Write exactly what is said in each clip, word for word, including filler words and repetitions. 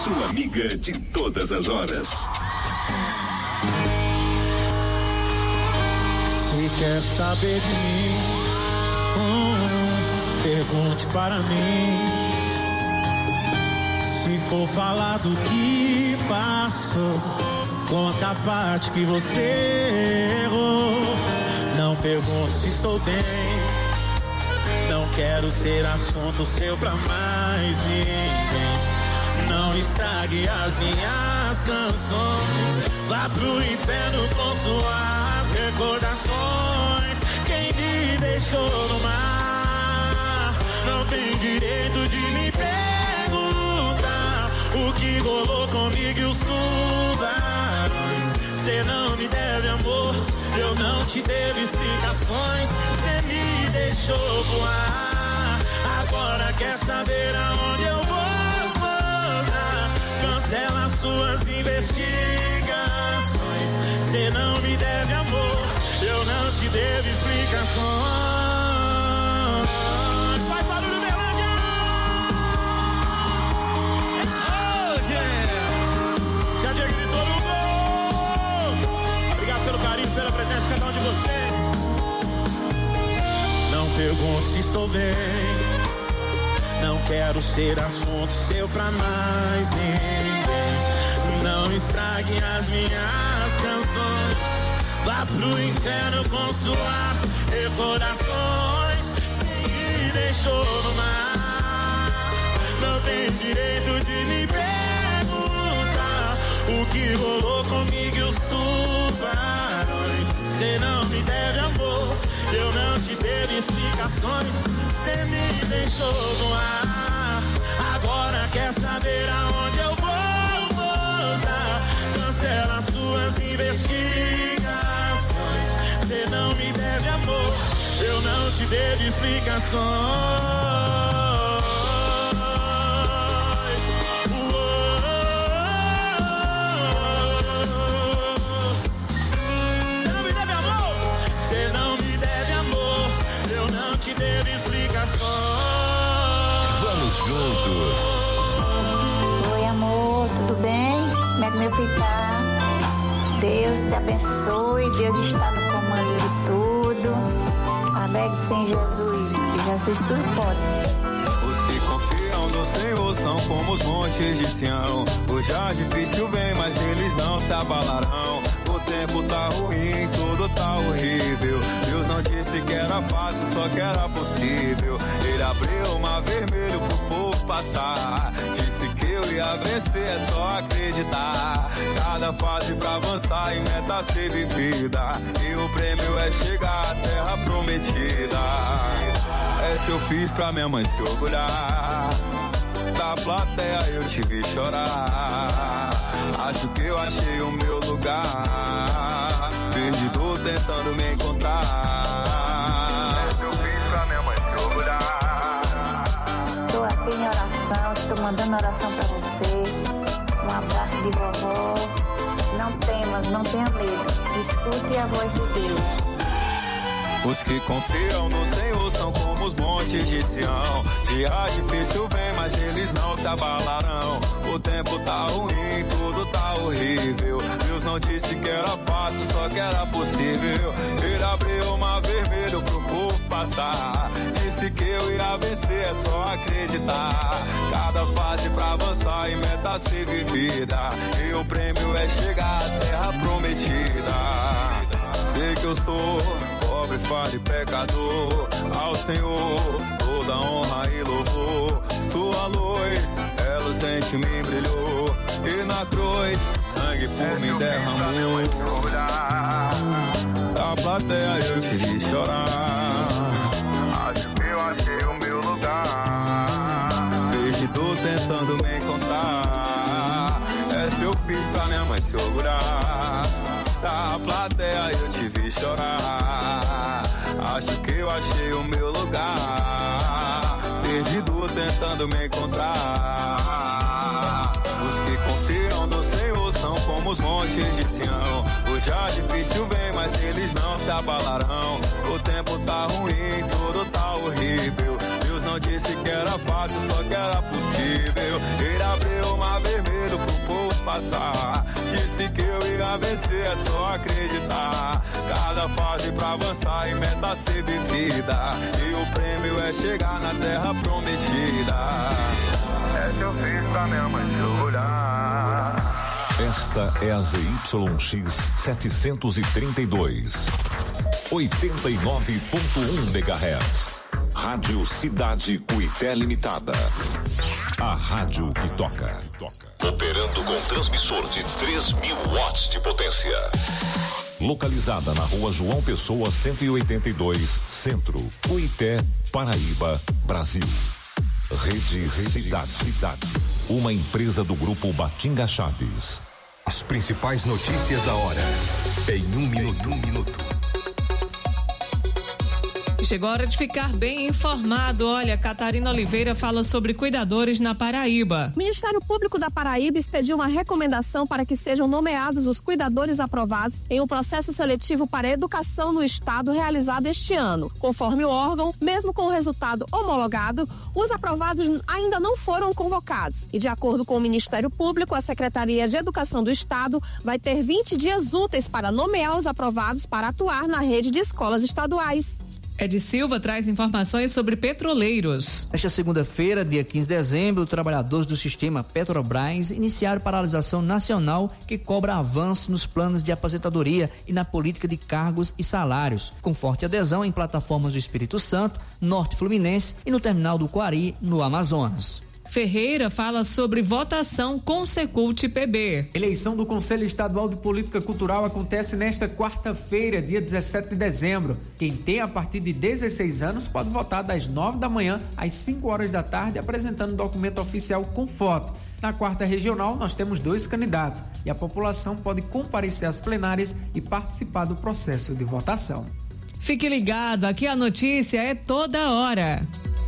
sua amiga de todas as horas. Se quer saber de mim, hum, pergunte para mim. Se for falar do que passou, conta a parte que você errou. Não pergunte se estou bem, não quero ser assunto seu pra mais ninguém. Não estrague as minhas canções, vá pro inferno com suas recordações. Quem me deixou no mar não tem direito de me perguntar o que rolou comigo e os tubarões. Cê não me deve amor, eu não te devo explicações. Cê me deixou voar, agora quer saber aonde eu vou. Cancela suas investigações. Cê não me deve amor, eu não te devo explicações. Faz barulho, Berlândia! Oh, yeah! Se a Dia gritou no gol. Obrigado pelo carinho, pela presença de cada um de vocês. Não pergunte se estou bem, não quero ser assunto seu pra mais ninguém. Não estrague as minhas canções, vá pro inferno com suas recordações. Quem me deixou no mar não tem direito de me perguntar o que rolou comigo e os tubarões. Cê não me deve amor, eu não te devo explicações. Cê me deixou no ar, agora quer saber aonde eu vou, moça. Cancela suas investigações. Cê não me deve amor, eu não te devo explicações. Cê não me deve amor, eu não te devo explicações. Vamos juntos. Oi, amor, tudo bem? Como é que meu filho tá? Deus te abençoe, Deus está no comando de tudo. Alegre-se em Jesus, que Jesus tudo pode. Os que confiam no Senhor são como os montes de Sião. Hoje é difícil vem, mas eles não se abalarão. O tempo tá ruim, tudo tá horrível. Deus não disse que era fácil, só que era possível. Ele abriu o mar vermelho pro povo passar. Disse que eu ia vencer, é só acreditar. Cada fase pra avançar e meta ser vivida. E o prêmio é chegar à terra prometida. Essa eu fiz pra minha mãe se orgulhar. Da plateia eu te vi chorar. Acho que eu achei o meu lugar, perdido tentando me encontrar. Essa eu fiz pra minha mãe se orgulhar. Estou aqui em oração, estou mandando oração pra você. Um abraço de vovó. Não temas, não tenha medo. Escute a voz de Deus. Os que confiam no Senhor são como os montes de Sião. Dia difícil vem, mas eles não se abalarão. O tempo tá ruim, tudo tá horrível. Deus não disse que era fácil, só que era possível. Ele abriu o mar vermelho pro povo passar. Disse que eu ia vencer, é só acreditar. Cada fase pra avançar e meta ser vivida. E o prêmio é chegar à terra prometida. Sei que eu sou pobre, falho e pecador. Ao Senhor toda honra e louvor. Sua luz, reluzente me brilhou. E na cruz, sangue por mim derramou. Da plateia eu te vi chorar. Acho que eu achei o meu lugar, perdido tentando me encontrar. Essa eu fiz pra minha mãe se orgulhar. Da plateia eu te vi chorar. Acho que eu achei o meu lugar, perdido tentando me encontrar. Os que confiam no Senhor são como os montes de Sião. O já difícil vem, mas eles não se abalarão. O tempo tá ruim, tudo tá horrível. Deus não disse que era fácil, só que era possível. Ele abriu o mar vermelho passar. Disse que eu ia vencer, é só acreditar. Cada fase pra avançar e meta ser vivida. E o prêmio é chegar na terra prometida. Essa eu fiz pra minha mãe se orgulhar. Esta é a Z Y X setecentos e trinta e dois, oitenta e nove ponto um megahertz. Rádio Cidade Cuité Limitada. A rádio que toca. Operando com transmissor de três mil watts de potência. Localizada na rua João Pessoa cento e oitenta e dois, Centro, Cuité, Paraíba, Brasil. Rede, Rede Cidade. Cidade. Uma empresa do grupo Batinga Chaves. As principais notícias da hora. Em um minuto. Em um minuto. Chegou a hora de ficar bem informado. Olha, Catarina Oliveira fala sobre cuidadores na Paraíba. O Ministério Público da Paraíba expediu uma recomendação para que sejam nomeados os cuidadores aprovados em um processo seletivo para a educação no estado realizado este ano. Conforme o órgão, mesmo com o resultado homologado, os aprovados ainda não foram convocados. E de acordo com o Ministério Público, a Secretaria de Educação do Estado vai ter vinte dias úteis para nomear os aprovados para atuar na rede de escolas estaduais. Ed Silva traz informações sobre petroleiros. Esta segunda-feira, dia quinze de dezembro, trabalhadores do sistema Petrobras iniciaram paralisação nacional que cobra avanço nos planos de aposentadoria e na política de cargos e salários, com forte adesão em plataformas do Espírito Santo, Norte Fluminense e no terminal do Quari, no Amazonas. Ferreira fala sobre votação com Secult P B. Eleição do Conselho Estadual de Política Cultural acontece nesta quarta-feira, dia dezessete de dezembro. Quem tem a partir de dezesseis anos pode votar das nove da manhã às cinco horas da tarde, apresentando documento oficial com foto. Na quarta regional, nós temos dois candidatos e a população pode comparecer às plenárias e participar do processo de votação. Fique ligado, aqui a notícia é toda hora.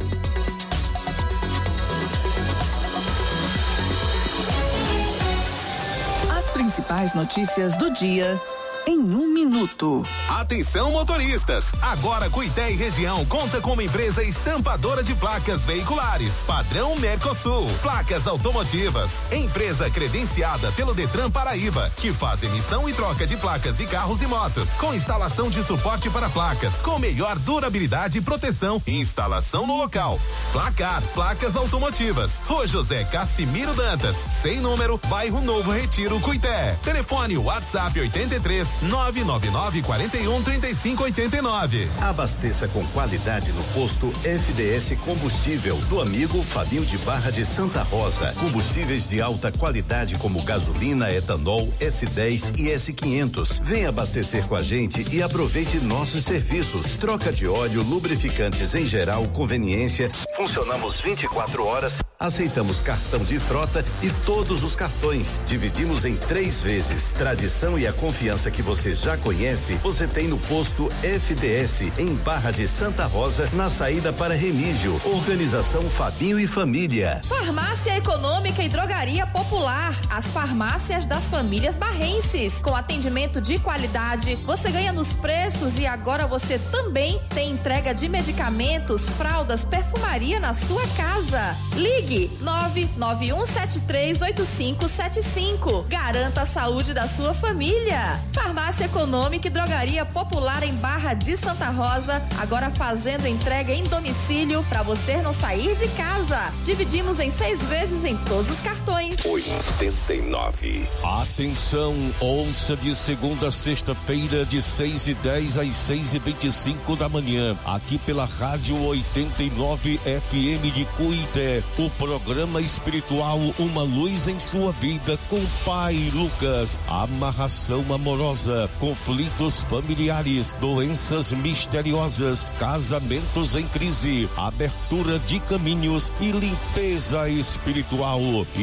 Principais notícias do dia em um minuto. Atenção, motoristas! Agora Cuité e região conta com uma empresa estampadora de placas veiculares, padrão Mercosul. Placas automotivas. Empresa credenciada pelo Detran Paraíba, que faz emissão e troca de placas de carros e motos, com instalação de suporte para placas, com melhor durabilidade e proteção. Instalação no local. Placar, placas automotivas. Rua José Cassimiro Dantas, sem número, bairro Novo Retiro, Cuité. Telefone WhatsApp oitenta e três, nove nove nove, quatro um, três cinco oito nove. Abasteça com qualidade no posto F D S Combustível do amigo Fabinho de Barra de Santa Rosa. Combustíveis de alta qualidade como gasolina, etanol, S dez e S quinhentos. Venha abastecer com a gente e aproveite nossos serviços. Troca de óleo, lubrificantes em geral, conveniência. Funcionamos vinte e quatro horas. Aceitamos cartão de frota e todos os cartões. Dividimos em três vezes. Tradição e a confiança que você já conhece, você tem no posto F D S, em Barra de Santa Rosa, na saída para Remígio. Organização Fabinho e Família. Farmácia Econômica e Drogaria Popular. As farmácias das famílias barrenses. Com atendimento de qualidade, você ganha nos preços e agora você também tem entrega de medicamentos, fraldas, perfumaria na sua casa. Ligue nove nove um sete três oito cinco sete cinco. Garanta a saúde da sua família. Farmácia Econômica e Drogaria Popular em Barra de Santa Rosa, agora fazendo entrega em domicílio para você não sair de casa. Dividimos em seis vezes em todos os cartões. oitenta e nove. Atenção, ouça de segunda a sexta-feira de seis e dez às seis e vinte e cinco da manhã, aqui pela Rádio oitenta e nove F M de Cuité, o programa espiritual Uma Luz em Sua Vida com Pai Lucas. Amarração amorosa, conflitos familiares, doenças misteriosas, casamentos em crise, abertura de caminhos e limpeza espiritual.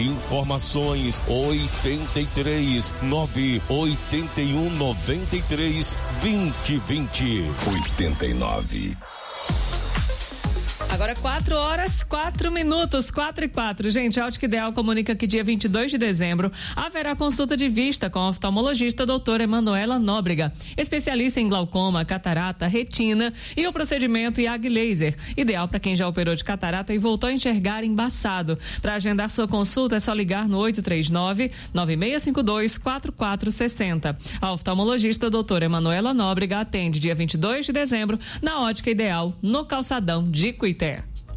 Informações oitenta e três, nove oitenta e um, noventa e três, vinte e vinte. oitenta e nove. Agora quatro horas, quatro minutos, quatro e quatro. Gente, a Ótica Ideal comunica que dia vinte e dois de dezembro haverá consulta de vista com a oftalmologista doutora Emanuela Nóbrega, especialista em glaucoma, catarata, retina e o procedimento I A G Laser, ideal para quem já operou de catarata e voltou a enxergar embaçado. Para agendar sua consulta é só ligar no oito três nove, nove seis cinco dois, quatro quatro seis zero. A oftalmologista doutora Emanuela Nóbrega atende dia vinte e dois de dezembro na Ótica Ideal, no Calçadão de Cuité.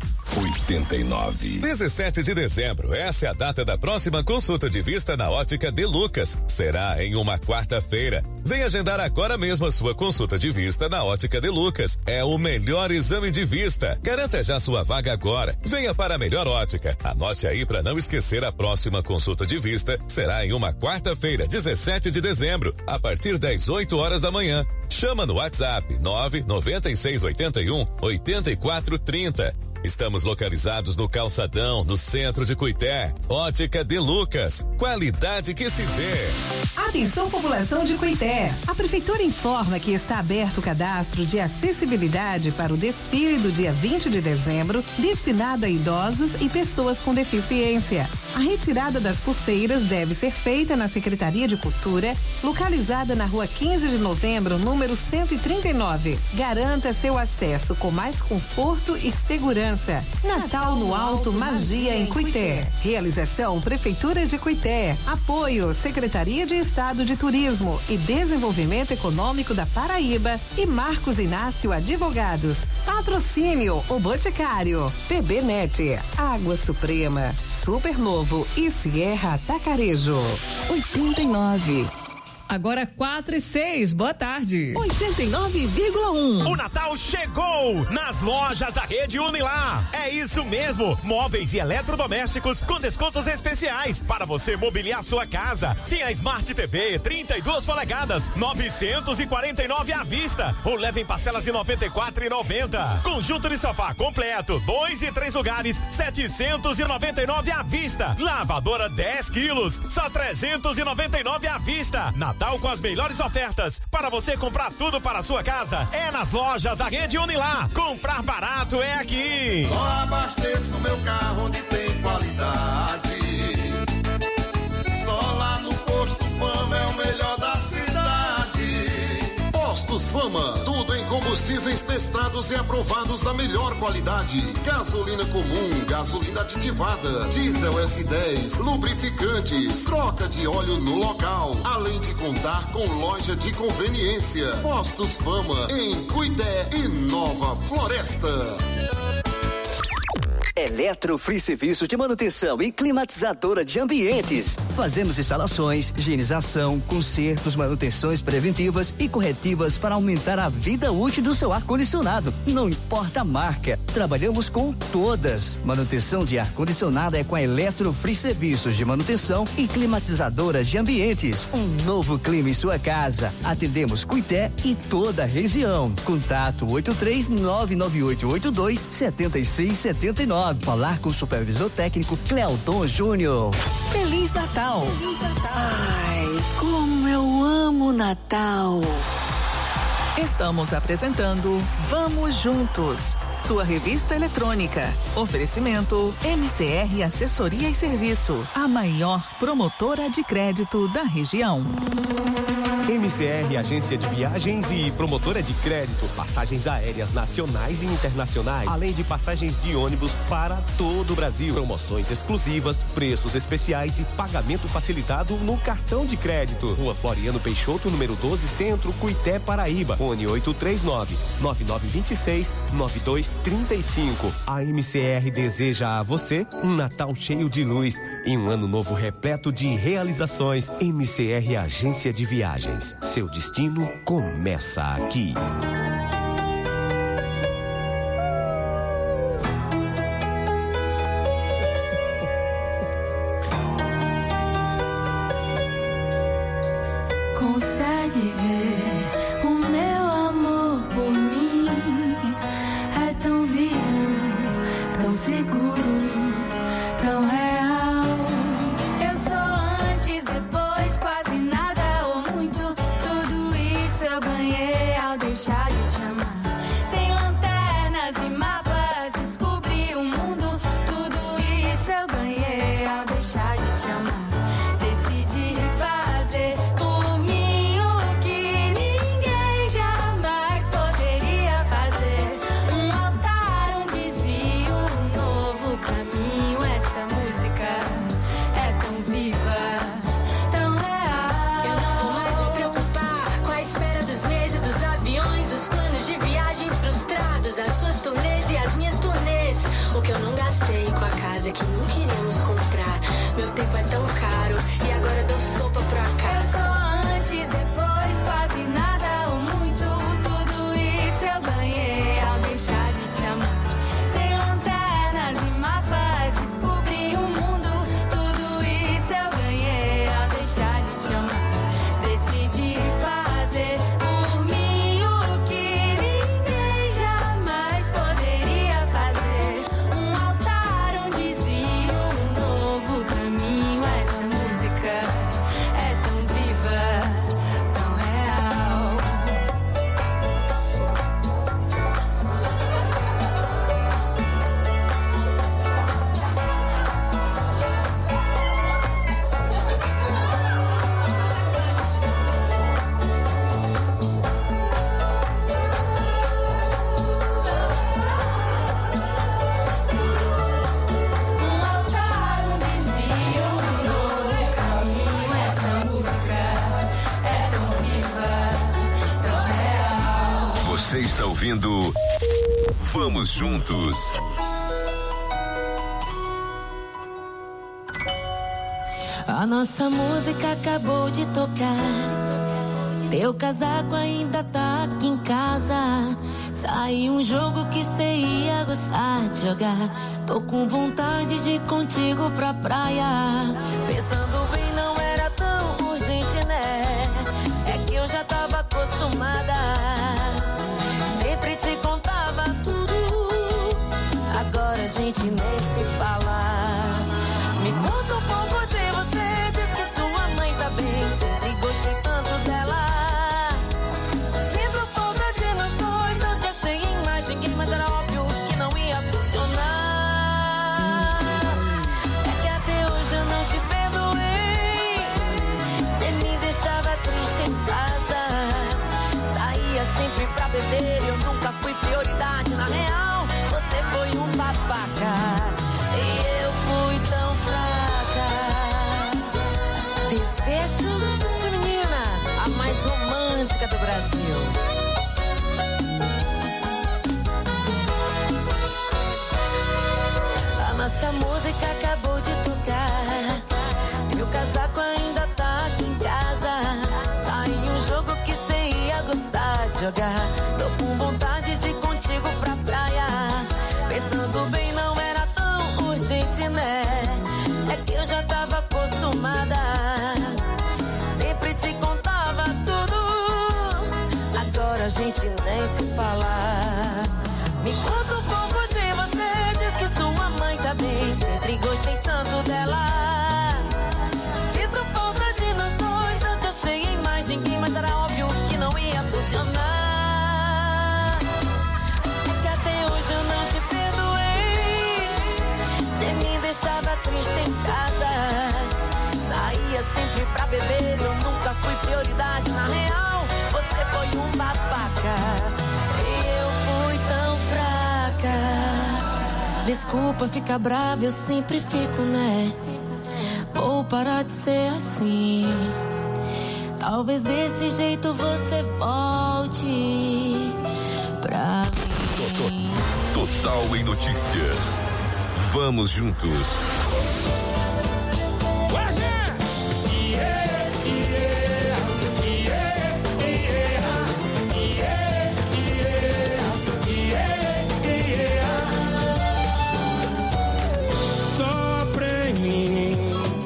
oitenta e nove. dezessete de dezembro, essa é a data da próxima consulta de vista na Ótica De Lucas. Será em uma quarta-feira. Vem agendar agora mesmo a sua consulta de vista na Ótica De Lucas. É o melhor exame de vista. Garanta já sua vaga agora. Venha para a melhor ótica. Anote aí para não esquecer, a próxima consulta de vista será em uma quarta-feira, dezessete de dezembro, a partir das oito horas da manhã. Chama no WhatsApp nove nove seis oito um, oito quatro três zero. Estamos localizados no Calçadão, no centro de Cuité. Ótica De Lucas, qualidade que se vê. Atenção, população de Cuité. A Prefeitura informa que está aberto o cadastro de acessibilidade para o desfile do dia vinte de dezembro, destinado a idosos e pessoas com deficiência. A retirada das pulseiras deve ser feita na Secretaria de Cultura, localizada na rua quinze de novembro, número cento e trinta e nove. Garanta seu acesso com mais conforto e segurança. Natal no Alto, magia em Cuité. Realização Prefeitura de Cuité. Apoio Secretaria de Estado de Turismo e Desenvolvimento Econômico da Paraíba e Marcos Inácio Advogados. Patrocínio O Boticário, P B Net, Água Suprema, Super Novo e Sierra Tacarejo. oitenta e nove. Agora quatro e seis, boa tarde. oitenta e nove vírgula um. O Natal chegou nas lojas da Rede Unilar. É isso mesmo, móveis e eletrodomésticos com descontos especiais para você mobiliar sua casa. Tem a Smart T V trinta e duas polegadas, novecentos e quarenta e nove à vista, ou leve em parcelas de noventa e quatro reais e noventa centavos. Conjunto de sofá completo, dois e três lugares, setecentos e noventa e nove à vista. Lavadora dez quilos, só trezentos e noventa e nove à vista. Natal com as melhores ofertas para você comprar tudo para a sua casa. É nas lojas da Rede Unilar. Comprar barato é aqui. Só abasteço meu carro onde tem qualidade. Só lá no Posto Fama é o melhor da cidade. Postos Fama, tudo em combustíveis testados e aprovados da melhor qualidade. Gasolina comum, gasolina aditivada, diesel S dez, lubrificantes, troca de óleo no local, além de contar com loja de conveniência. Postos Fama, em Cuité e Nova Floresta. Eletro Free Serviço de Manutenção e Climatizadora de Ambientes. Fazemos instalações, higienização, consertos, manutenções preventivas e corretivas para aumentar a vida útil do seu ar-condicionado. Não importa a marca, trabalhamos com todas. Manutenção de ar-condicionado é com a Eletro Free Serviços de Manutenção e Climatizadora de Ambientes. Um novo clima em sua casa. Atendemos Cuité e toda a região. Contato oito três nove nove oito oito dois sete seis sete nove. Falar com o supervisor técnico Clealdon Júnior. Feliz Natal! Feliz Natal! Ai, como eu amo Natal! Estamos apresentando Vamos Juntos, sua revista eletrônica. Oferecimento M C R Assessoria e Serviço, a maior promotora de crédito da região. M C R Agência de Viagens e Promotora de Crédito, passagens aéreas nacionais e internacionais, além de passagens de ônibus para todo o Brasil. Promoções exclusivas, preços especiais e pagamento facilitado no cartão de crédito. Rua Floriano Peixoto, número doze, Centro, Cuité, Paraíba. Fone oito três nove, nove nove dois seis, nove dois três cinco. A M C R deseja a você um Natal cheio de luz e um ano novo repleto de realizações. M C R Agência de Viagens. Seu destino começa aqui. Consegue ver o meu amor por mim? É tão vivo, tão seguro, tão real. Eu sou antes, depois, quase nada ou muito. Tudo isso eu ganhei ao deixar de te amar. Sem lanternas e mapas escuros. tempo é tão caro e agora eu dou sopa pro acaso. Eu sou antes, depois, quase nada ou muito. Tudo isso eu ganhei ao deixar de te amar. Sem lanternas e mapas, descobri o mundo. Tudo isso eu ganhei ao deixar de te amar. Decidi fazer por mim o que ninguém jamais poderia fazer. Um altar, um desvio, um novo caminho. Essa música é tão viva, tão real. Um altar, um desvio, um novo caminho. Essa música é tão viva, tão real. Você está ouvindo Vamos Juntos. A nossa música acabou de tocar. Teu casaco ainda tá aqui em casa. Saiu um jogo que cê ia gostar de jogar. Tô com vontade de ir contigo pra praia. Pensando bem, não era tão urgente, né? É que eu já tava acostumada. Sempre te contava tudo. Agora a gente nem se fala. Me conta um pouco de você. Diz que sua mãe tá bem. Sempre gostei tanto dela. Sinto falta de nós dois. Não te achei em mais ninguém, mas era óbvio que não ia funcionar. É que até hoje eu não te perdoei. Você me deixava triste em casa. Saía sempre pra beber. Eu nunca fui prioridade. Na real, você foi um babaca. E eu fui tão fraca. Desejo de menina, a mais romântica do Brasil. A nossa música acabou de tocar. Teu casaco ainda tá aqui em casa. Saiu um jogo que cê ia gostar de jogar. Tô com vontade de ir contigo pra praia. Pensando bem, não era tão urgente, né? É que eu já tava acostumada. Sempre te contava tudo. Agora a gente nem se fala. Me conta um pouco de você. Diz que sua mãe tá bem. Sempre gostei tanto dela. Sinto falta de nós dois. Não te achei em mais ninguém, mas era óbvio que não ia funcionar. É que até hoje eu não te perdoei. Você me deixava triste em casa. Saía sempre pra beber. Eu nunca fui prioridade. Na real, você foi um babaca. E eu fui tão fraca. Desculpa ficar brava, eu sempre fico, né? Vou parar de ser assim. Talvez desse jeito você volte pra mim. Total em notícias. Vamos juntos. Sopra em mim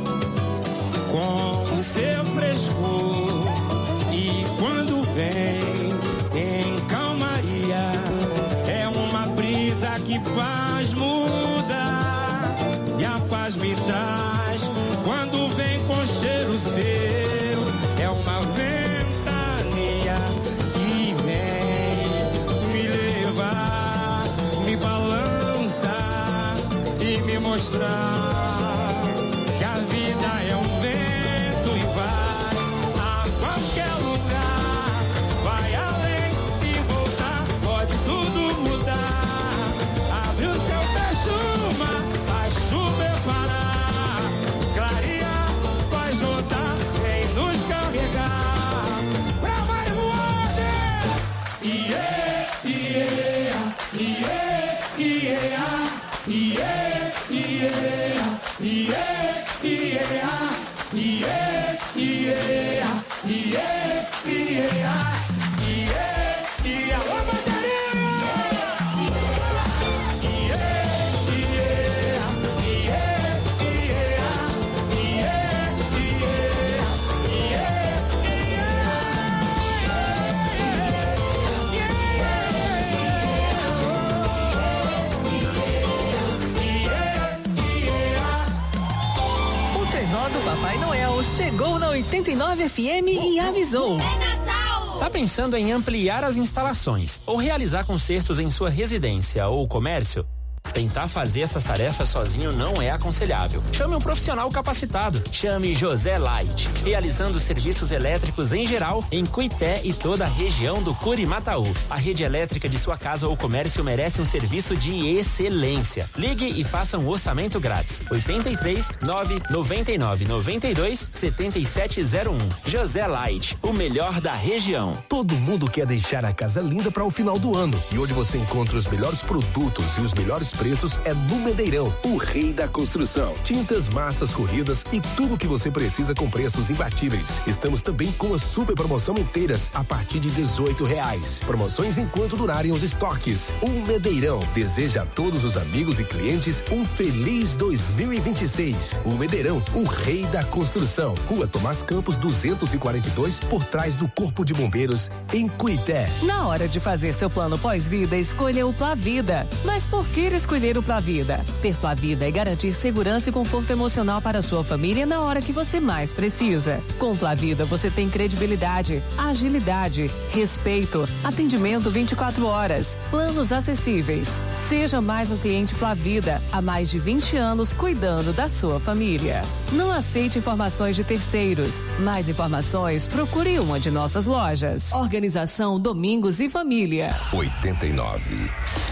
com o seu frescor, e quando vem em calmaria, é uma brisa que faz mudar, e a paz me traz quando vem com cheiro seu. É uma ventania que vem me levar, me balançar e me mostrar que a vida é um vento e vai a qualquer lugar, vai além e voltar, pode tudo mudar. Abre o seu pé-chuva, a chuva é parar, clarear, vai rodar, vem nos carregar pra mais longe. Yeah, yeah, yeah, yeah, yeah, yeah. yeah, yeah, yeah, yeah, yeah, yeah. Ô, bateria! Do Papai Noel chegou na oitenta e nove F M e avisou. Tá pensando em ampliar as instalações ou realizar consertos em sua residência ou comércio? Tentar fazer essas tarefas sozinho não é aconselhável. Chame um profissional capacitado. Chame José Light, realizando serviços elétricos em geral em Cuité e toda a região do Curimataú. A rede elétrica de sua casa ou comércio merece um serviço de excelência. Ligue e faça um orçamento grátis. oitenta e três, nove, noventa e nove, noventa e dois, setenta e sete zero um. José Light, o melhor da região. Todo mundo quer deixar a casa linda para o final do ano. E onde você encontra os melhores produtos e os melhores preços é no Medeirão, o rei da construção. Tintas, massas, corridas e tudo o que você precisa com preços imbatíveis. Estamos também com a super promoção inteiras a partir de dezoito reais. Promoções enquanto durarem os estoques. O Medeirão deseja a todos os amigos e clientes um feliz dois mil e vinte e seis. O Medeirão, o rei da construção. Rua Tomás Campos duzentos e quarenta e dois, por trás do Corpo de Bombeiros, em Cuité. Na hora de fazer seu plano pós-vida, escolha o Plavida. Mas por que escolher o Plavida? Ter Plavida é garantir segurança e conforto emocional para a sua família na hora que você mais precisa. Com Plavida você tem credibilidade, agilidade, respeito, atendimento vinte e quatro horas, planos acessíveis. Seja mais um cliente Plavida, há mais de vinte anos cuidando da sua família. Não aceite informações de terceiros. Mais informações, procure uma de nossas lojas. Organização Domingos e Família. oitenta e nove.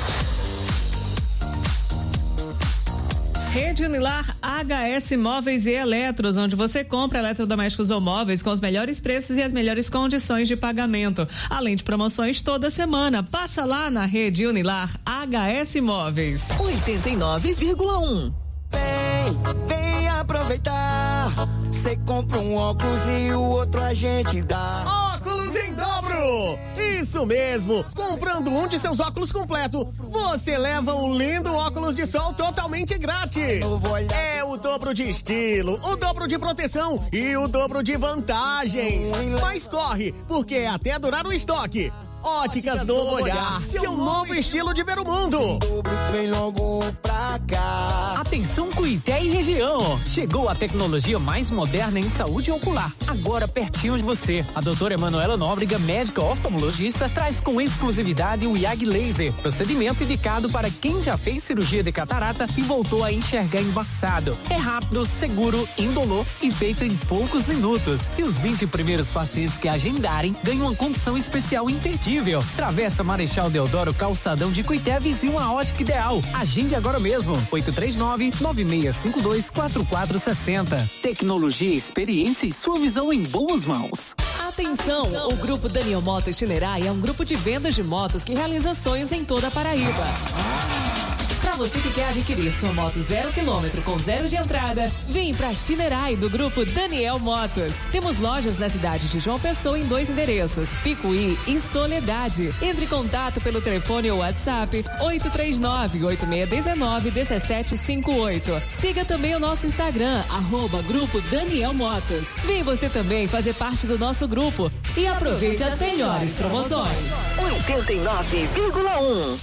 Rede Unilar H S Móveis e Eletros, onde você compra eletrodomésticos ou móveis com os melhores preços e as melhores condições de pagamento. Além de promoções toda semana. Passa lá na Rede Unilar H S Móveis. oitenta e nove vírgula um. Vem, vem aproveitar. Você compra um óculos e o outro a gente dá. Óculos em dobro! Isso mesmo! Comprando um de seus óculos completo, você leva um lindo óculos de sol totalmente grátis. É o dobro de estilo, o dobro de proteção e o dobro de vantagens. Mas corre, porque é até durar o estoque. Óticas Novo Olhar, seu novo estilo de ver o mundo. Vem logo pra cá. Atenção Cuité e região. Chegou a tecnologia mais moderna em saúde ocular. Agora pertinho de você. A doutora Emanuela Nóbrega, médica oftalmologista, traz com exclusividade o I A G Laser. Procedimento indicado para quem já fez cirurgia de catarata e voltou a enxergar embaçado. É rápido, seguro, indolor e feito em poucos minutos. E os vinte primeiros pacientes que agendarem ganham uma condição especial imperdível. Travessa Marechal Deodoro, calçadão de Cuité, vizinho à Ótica Ideal. Agende agora mesmo. oito três nove, nove seis cinco dois, quatro quatro seis zero. Tecnologia, experiência e sua visão em boas mãos. Atenção, o Grupo Daniel Motos Shinerai é um grupo de vendas de motos que realiza sonhos em toda a Paraíba. Para você que quer adquirir sua moto zero quilômetro com zero de entrada, vem para Shinerai do Grupo Daniel Motos. Temos lojas na cidade de João Pessoa em dois endereços, Picuí e Soledade. Entre em contato pelo telefone ou WhatsApp oito três nove, oito seis um nove, um sete cinco oito. Siga também o nosso Instagram, arroba Grupo Daniel Motos. Vem você também fazer parte do nosso grupo e aproveite as melhores promoções. oitenta e nove vírgula um.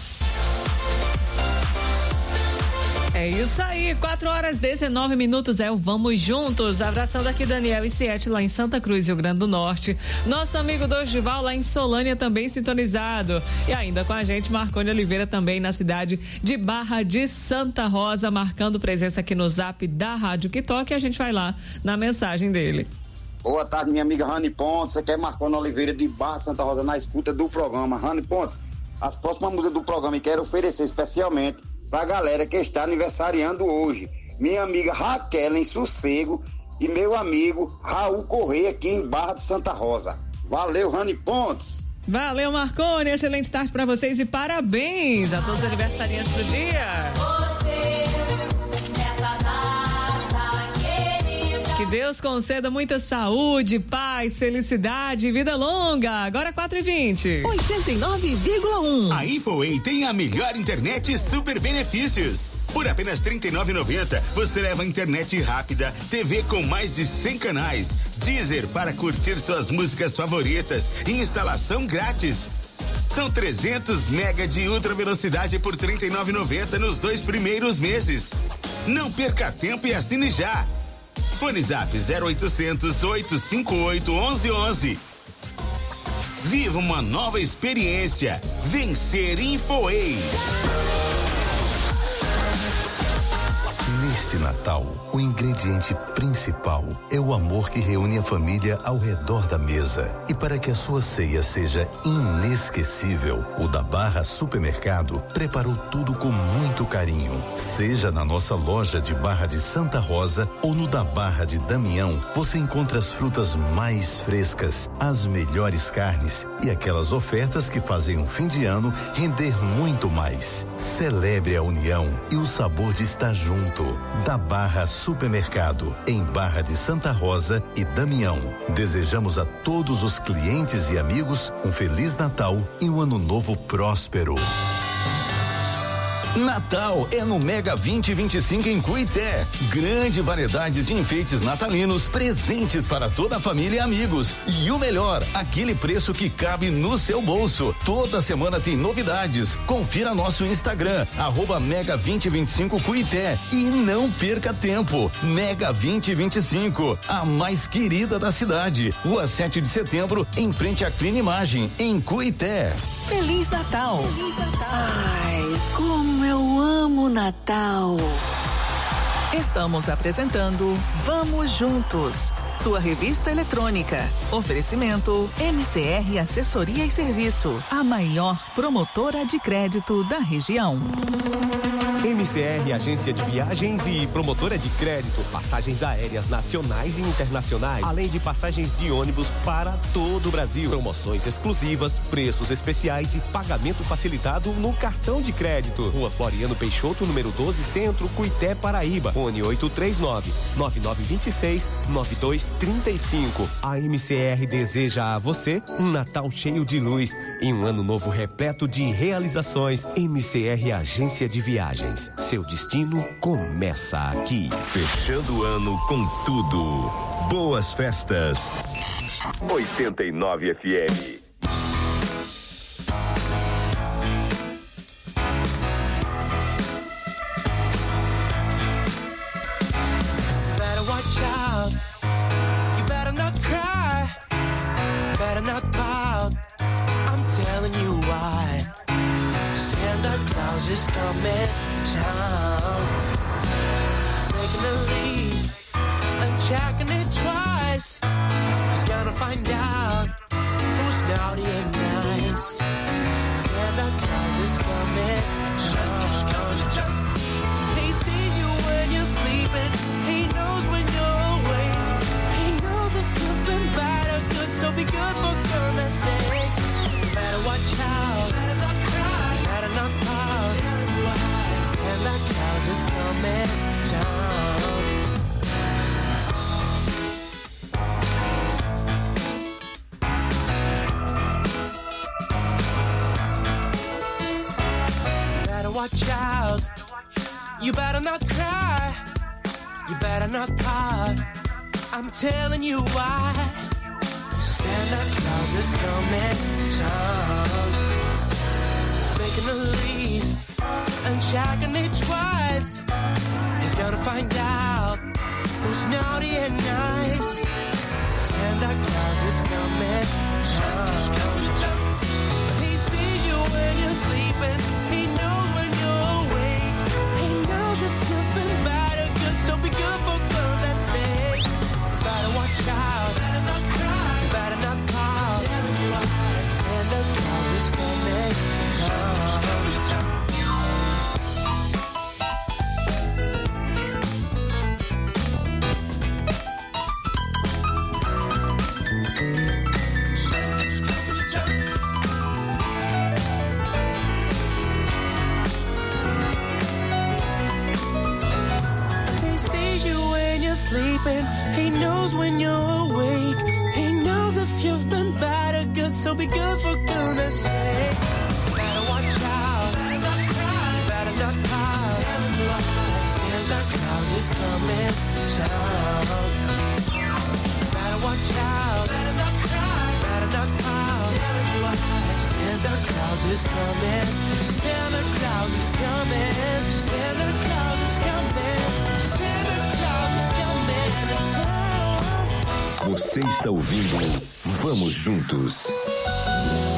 É isso aí, quatro horas dezenove minutos, é o Vamos Juntos, abraçando aqui Daniel e Siete lá em Santa Cruz, Rio Grande do Norte, nosso amigo Dorival lá em Solânia também sintonizado, e ainda com a gente Marconi Oliveira também na cidade de Barra de Santa Rosa, marcando presença aqui no zap da Rádio Que Toque, e a gente vai lá na mensagem dele. Boa tarde, minha amiga Rani Pontes, aqui é Marconi Oliveira de Barra Santa Rosa, na escuta do programa. Rani Pontes, as próximas músicas do programa eu quero oferecer especialmente pra galera que está aniversariando hoje. Minha amiga Raquel em Sossego e meu amigo Raul Correia aqui em Barra de Santa Rosa. Valeu, Rani Pontes. Valeu, Marconi. Excelente tarde pra vocês e parabéns a todos os aniversariantes do dia. Que Deus conceda muita saúde, paz, felicidade e vida longa. Agora quatro e vinte. oitenta e nove vírgula um. A Infoway tem a melhor internet e super benefícios. Por apenas trinta e nove reais e noventa centavos você leva internet rápida, T V com mais de cem canais, Deezer para curtir suas músicas favoritas e instalação grátis. São trezentos mega de ultra velocidade por trinta e nove reais e noventa centavos nos dois primeiros meses. Não perca tempo e assine já. Fone Zap zero oitocentos, oitocentos e cinquenta e oito, onze onze. Viva uma nova experiência. Vencer Infoway. Neste Natal, o ingrediente principal é o amor que reúne a família ao redor da mesa. E para que a sua ceia seja inesquecível, o da Barra Supermercado preparou tudo com muito carinho. Seja na nossa loja de Barra de Santa Rosa ou no da Barra de Damião, você encontra as frutas mais frescas, as melhores carnes e aquelas ofertas que fazem o fim de ano render muito mais. Celebre a união e o sabor de estar junto. Da Barra Supermercado, em Barra de Santa Rosa e Damião. Desejamos a todos os clientes e amigos um Feliz Natal e um Ano Novo próspero. Natal é no Mega vinte e vinte e cinco em Cuité. Grande variedade de enfeites natalinos, presentes para toda a família e amigos. E o melhor, aquele preço que cabe no seu bolso. Toda semana tem novidades. Confira nosso Instagram, arroba Mega vinte e vinte e cinco Cuité. E não perca tempo. Mega vinte e vinte e cinco, a mais querida da cidade. Rua sete de setembro, em frente à Clean Imagem, em Cuité. Feliz Natal. Feliz Natal. Ai, como eu amo Natal. Estamos apresentando Vamos Juntos, sua revista eletrônica. Oferecimento M C R Assessoria e Serviço, a maior promotora de crédito da região. M C R Agência de Viagens e Promotora de Crédito, passagens aéreas nacionais e internacionais, além de passagens de ônibus para todo o Brasil. Promoções exclusivas, preços especiais e pagamento facilitado no cartão de crédito. Rua Floriano Peixoto, número doze, Centro, Cuité, Paraíba. Fone oito três nove, nove nove dois seis, nove dois três cinco. A M C R deseja a você um Natal cheio de luz e um ano novo repleto de realizações. M C R Agência de Viagens. Seu destino começa aqui. Fechando o ano com tudo. Boas festas. oitenta e nove F M. Better watch out. You better not cry. Better not pout. I'm telling you why. Santa Claus is coming town. He's making a list and checking it twice. He's gonna find out who's naughty and nice. Santa Claus is coming town. He sees you when you're sleeping. He knows when you're awake. He knows if you've been bad or good, so be good for goodness sake. Better watch out. Better not cry. Better not pout. Santa Claus is coming down. Better watch out. You better not cry. You better not pout. I'm telling you why. Santa Claus is coming down. Making a list and checking it twice. He's gonna find out who's naughty and nice. Santa Claus is coming down. He sees you when you're sleeping. He knows when you're awake. He knows if you've been bad or good, so be good for goodness sake. Better watch out. Better not cry. Better not pout. Santa Claus is coming down. knows when you're awake. He knows if you've been bad or good, so be good for goodness sake. Better watch out, better not cry, better not pout. Santa Claus is coming town. Better watch out, better not cry, better not pout. Santa Claus is coming, Santa Claus is coming, Santa Claus is coming, Santa Claus is coming to town. Você está ouvindo Vamos Juntos.